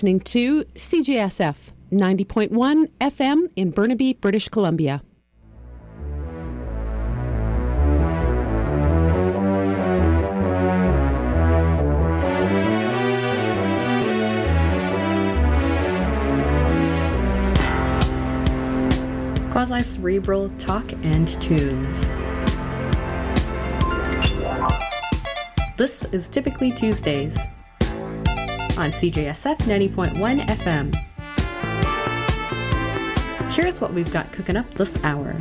Listening to CJSF 90.1 FM in Burnaby, British Columbia. Quasi-cerebral talk and tunes. This is Typically Tuesdays on CJSF 90.1 FM. Here's what we've got cooking up this hour.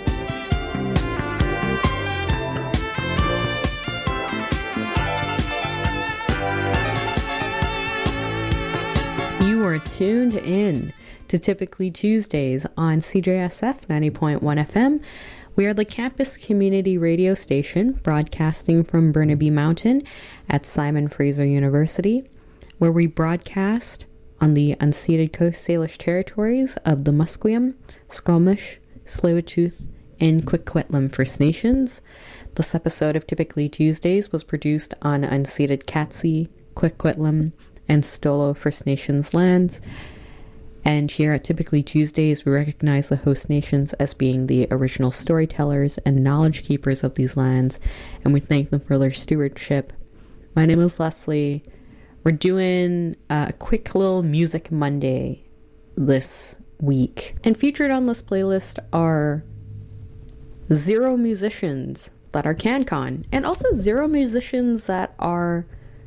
You are tuned in to Typically Tuesdays on CJSF 90.1 FM. We are the campus community radio station broadcasting from Burnaby Mountain at Simon Fraser University, where we broadcast on the unceded Coast Salish territories of the Musqueam, Squamish, Tsleil-Waututh, and Coquitlam First Nations. This episode of Typically Tuesdays was produced on unceded Katzie, Coquitlam, and Stolo First Nations lands. And here at Typically Tuesdays, we recognize the host nations as being the original storytellers and knowledge keepers of these lands, and we thank them for their stewardship. My name is Leslie. We're doing a quick little Music Monday this week. And featured on this playlist are 0 musicians that are CanCon, and also 0 musicians that are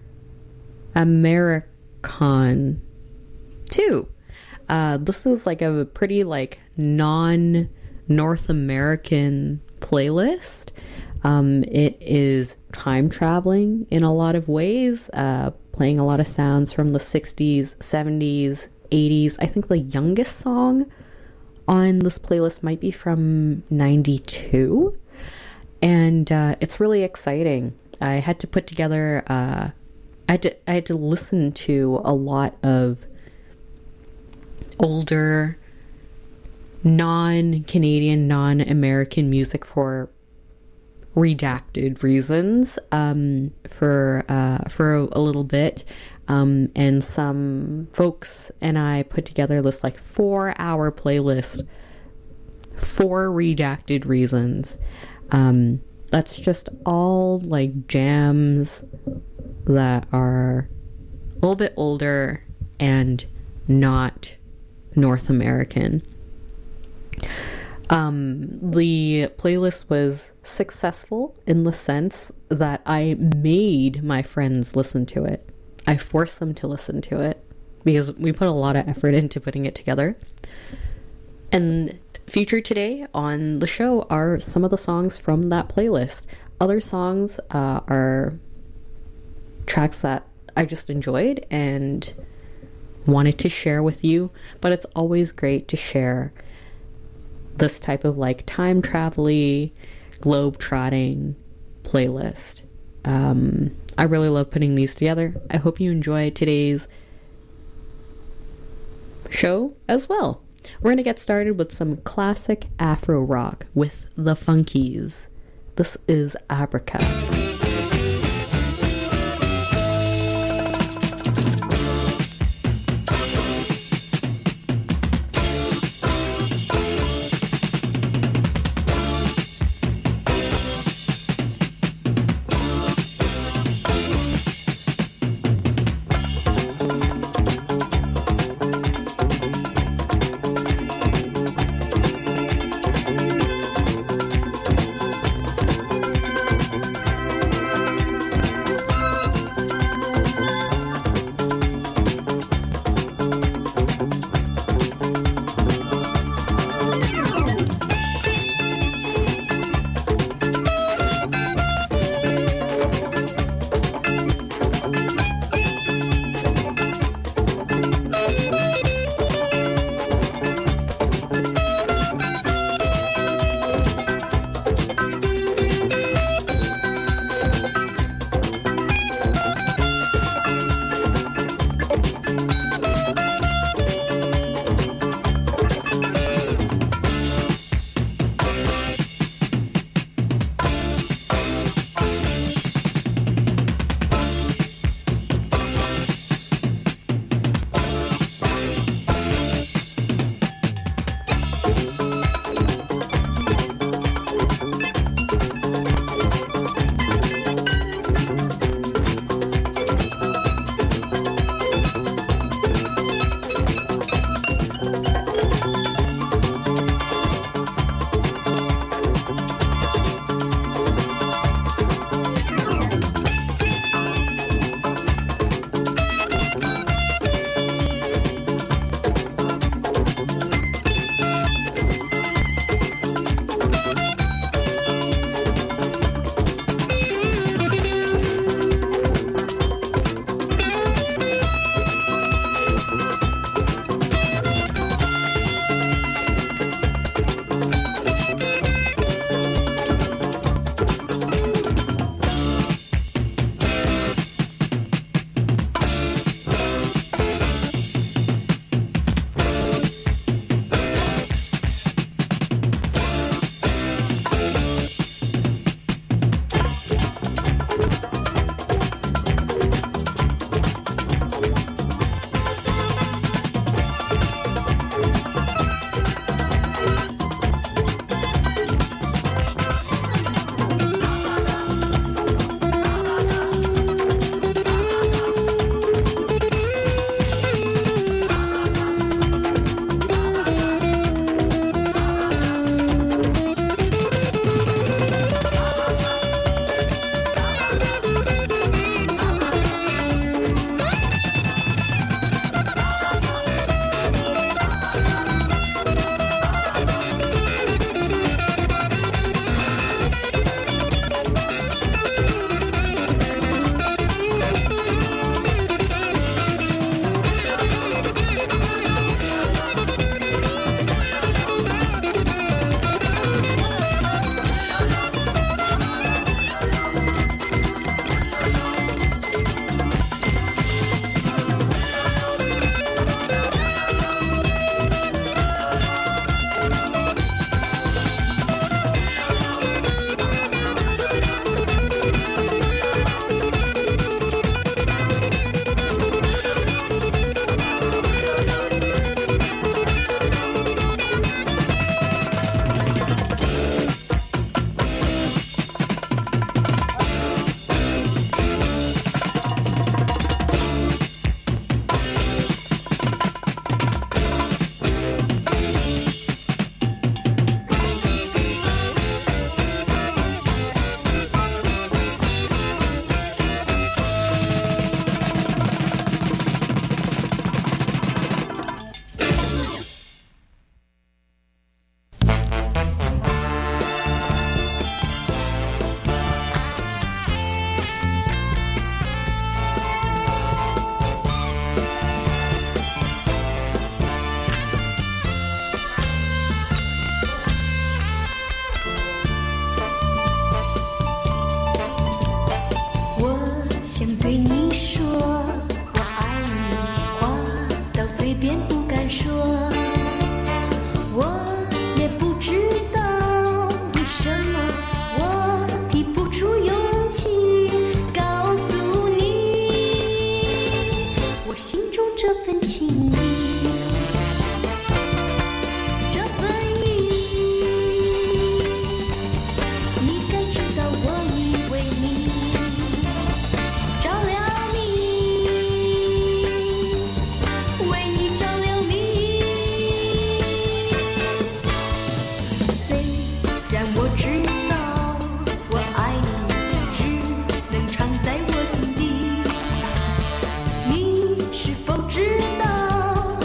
American too. This is like a pretty non-North American playlist. It is time traveling in a lot of ways, playing a lot of sounds from the 60s, 70s, 80s. I think the youngest song on this playlist might be from 92. And it's really exciting. I had to put together, I had to listen to a lot of older non-Canadian, non-American music for redacted reasons for a little bit, and some folks and I put together this 4-hour playlist for redacted reasons. That's just all jams that are a little bit older and not North American. The playlist was successful in the sense that I made my friends listen to it. I forced them to listen to it because we put a lot of effort into putting it together. And featured today on the show are some of the songs from that playlist. Other songs are tracks that I just enjoyed and wanted to share with you, but it's always great to share this type of time travel-y, globe-trotting playlist. I really love putting these together. I hope you enjoy today's show as well. We're going to get started with some classic Afro rock with the Funkies. This is Abraca. 到嘴边不敢说，我也不知道为什么，我提不出勇气告诉你我心中这份情意。是否知道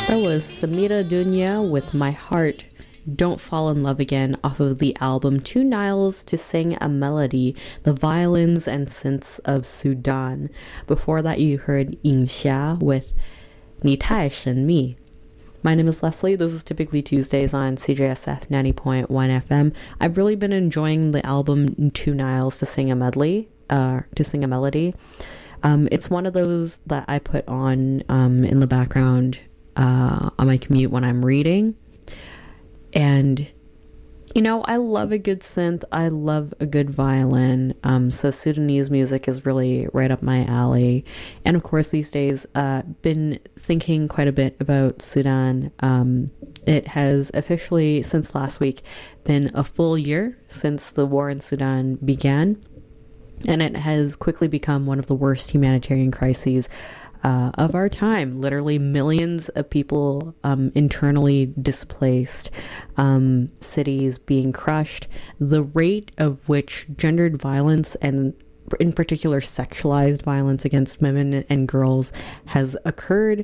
That was Samira Dunya with My Heart Don't Fall in Love Again off of the album Two Niles to Sing a Melody, the violins and synths of Sudan. Before that you heard Yingxia with Ni Tai Shen Mi. My name is Leslie. This is Typically Tuesdays on CJSF 90.1 FM. I've really been enjoying the album Two Niles to Sing a Melody. It's one of those that I put on in the background on my commute when I'm reading. And, you know, I love a good synth. I love a good violin. So Sudanese music is really right up my alley. And of course, these days, been thinking quite a bit about Sudan. It has officially, since last week, been a full year since the war in Sudan began. And it has quickly become one of the worst humanitarian crises of our time. Literally millions of people internally displaced, cities being crushed. The rate of which gendered violence and in particular sexualized violence against women and girls has occurred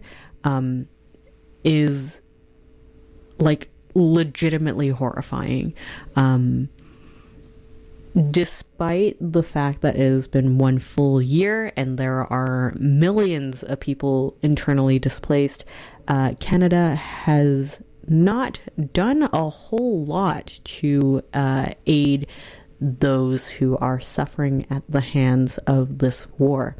is like legitimately horrifying. Despite the fact that it has been one full year and there are millions of people internally displaced, Canada has not done a whole lot to aid those who are suffering at the hands of this war.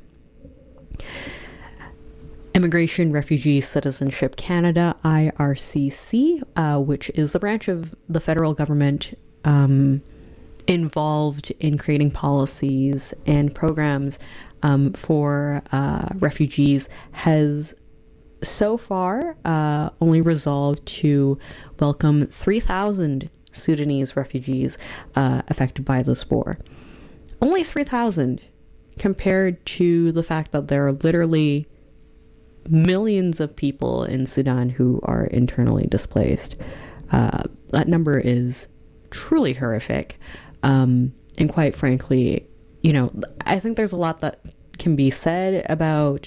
Immigration, Refugee, Citizenship Canada, IRCC, which is the branch of the federal government involved in creating policies and programs for refugees, has so far only resolved to welcome 3,000 Sudanese refugees affected by this war. Only 3,000 compared to the fact that there are literally millions of people in Sudan who are internally displaced. That number is truly horrific. And quite frankly, you know, I think there's a lot that can be said about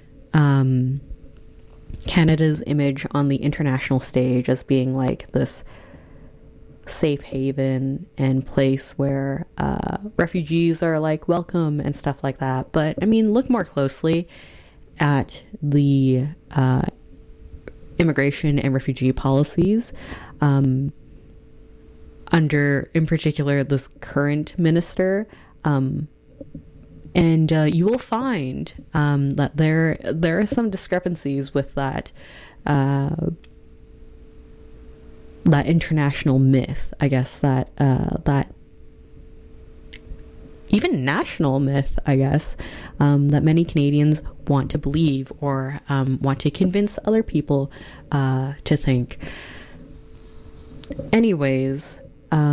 Canada's image on the international stage as being like this safe haven and place where refugees are like welcome and stuff like that. But I mean, look more closely at the immigration and refugee policies under, in particular, this current minister, and you will find that there are some discrepancies with that that international myth, I guess, that even national myth, I guess, that many Canadians want to believe or want to convince other people to think. Anyways,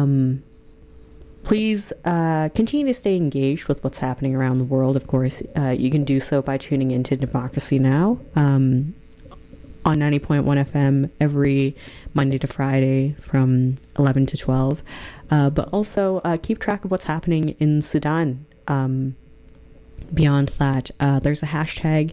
please continue to stay engaged with what's happening around the world. Of course, you can do so by tuning into Democracy Now! On 90.1 FM every Monday to Friday from 11 to 12. But also keep track of what's happening in Sudan. Beyond that, there's a hashtag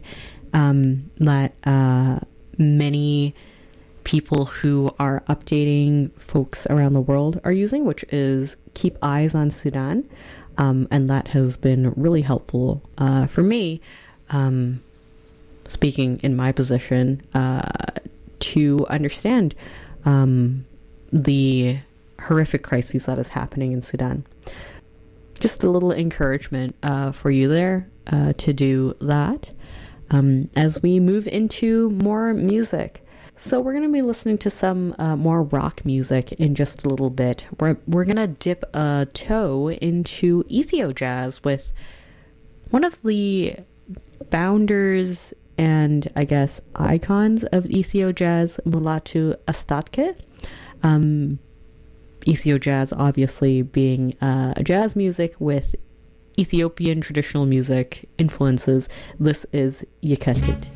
that many people who are updating folks around the world are using, which is Keep Eyes on Sudan. And that has been really helpful for me, speaking in my position, to understand the horrific crises that is happening in Sudan. Just a little encouragement for you there to do that as we move into more music. So we're going to be listening to some more rock music in just a little bit. We're going to dip a toe into Ethio Jazz with one of the founders and I guess icons of Ethio Jazz, Mulatu Astatke. Ethio Jazz obviously being jazz music with Ethiopian traditional music influences. This is Yekatit.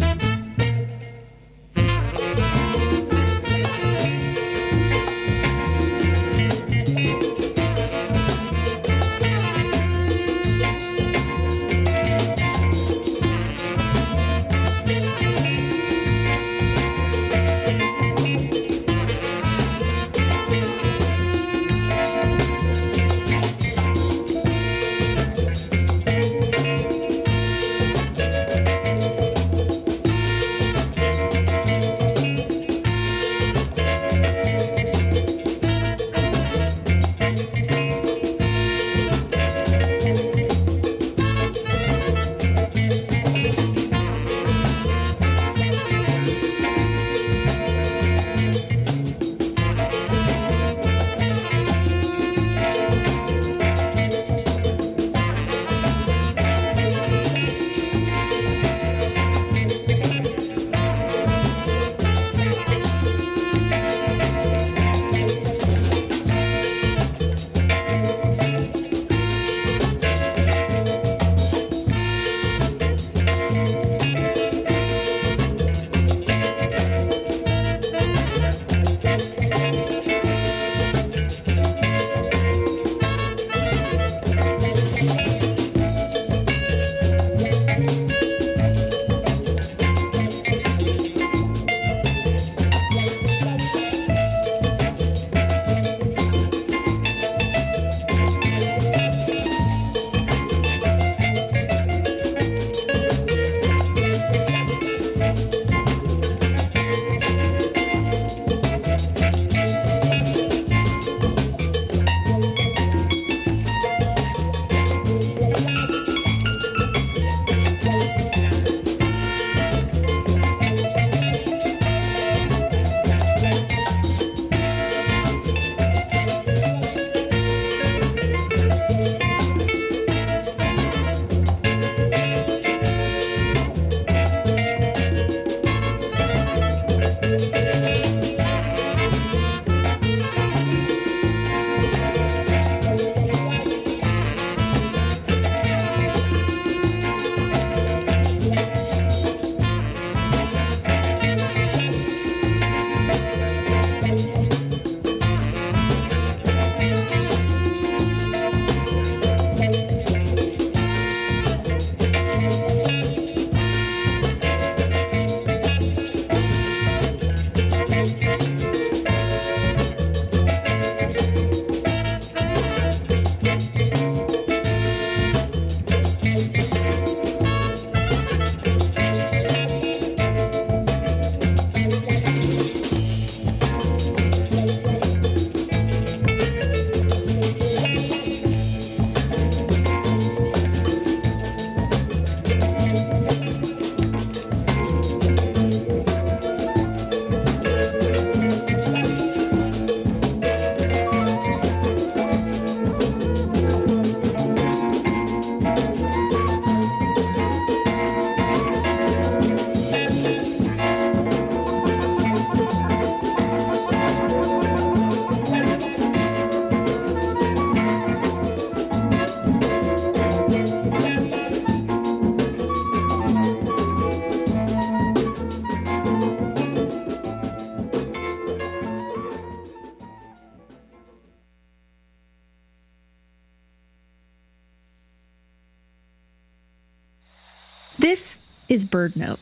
This is BirdNote.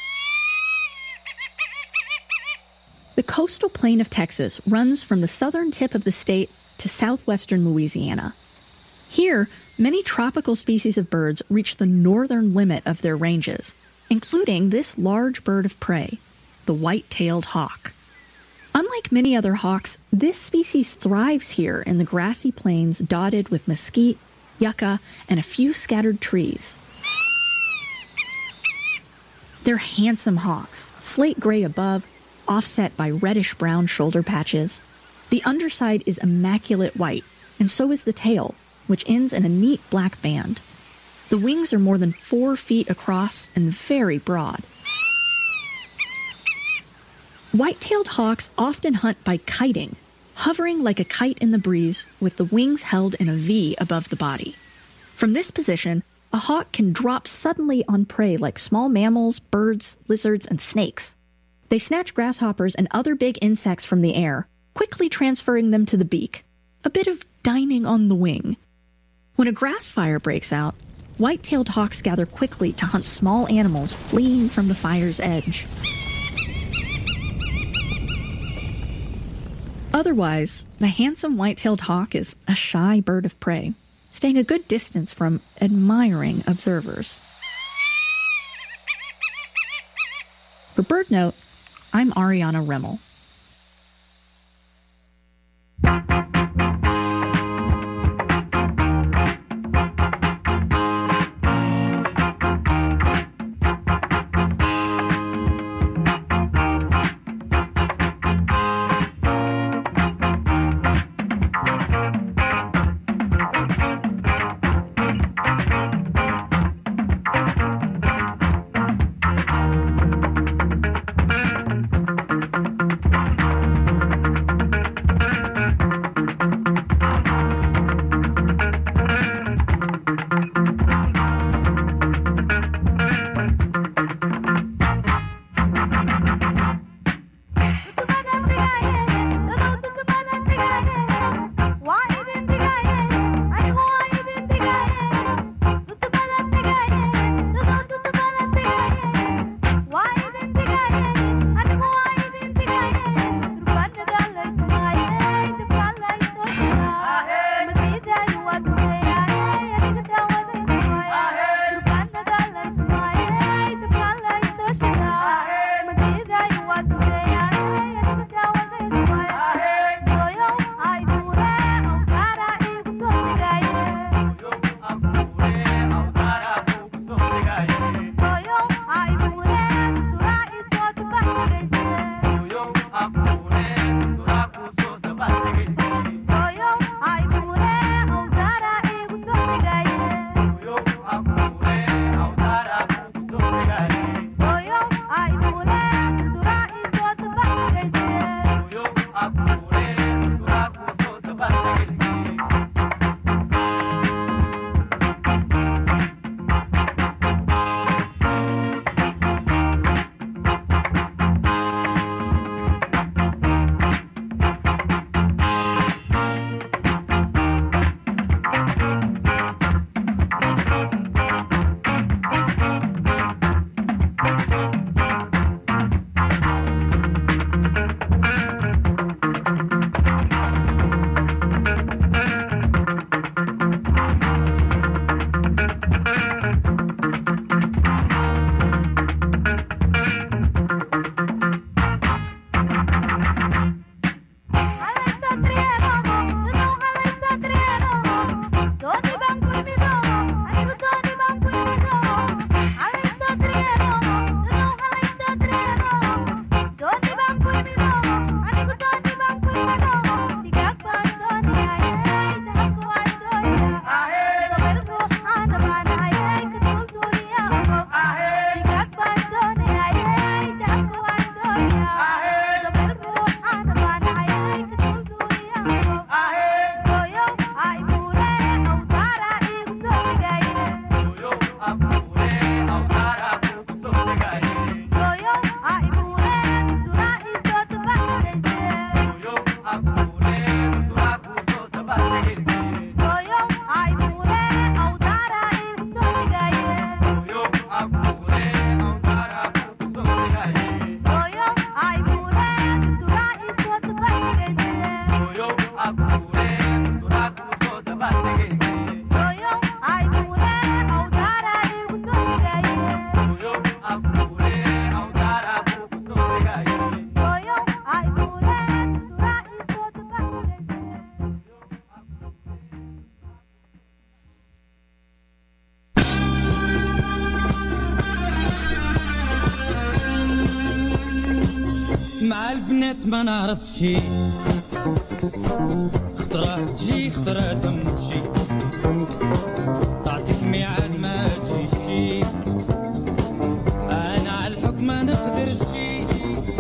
The coastal plain of Texas runs from the southern tip of the state to southwestern Louisiana. Here, many tropical species of birds reach the northern limit of their ranges, including this large bird of prey, the white-tailed hawk. Unlike many other hawks, this species thrives here in the grassy plains dotted with mesquite, yucca, and a few scattered trees. They're handsome hawks, slate gray above, offset by reddish-brown shoulder patches. The underside is immaculate white, and so is the tail, which ends in a neat black band. The wings are more than 4 feet across and very broad. White-tailed hawks often hunt by kiting, hovering like a kite in the breeze with the wings held in a V above the body. From this position, a hawk can drop suddenly on prey like small mammals, birds, lizards, and snakes. They snatch grasshoppers and other big insects from the air, quickly transferring them to the beak, a bit of dining on the wing. When a grass fire breaks out, white-tailed hawks gather quickly to hunt small animals fleeing from the fire's edge. Otherwise, the handsome white-tailed hawk is a shy bird of prey, staying a good distance from admiring observers. For BirdNote, I'm Ariana Remmel. مع البنات ما نعرف شي خطرة تجي خطرة تمشي تعطيك ميعاد ما تجيشي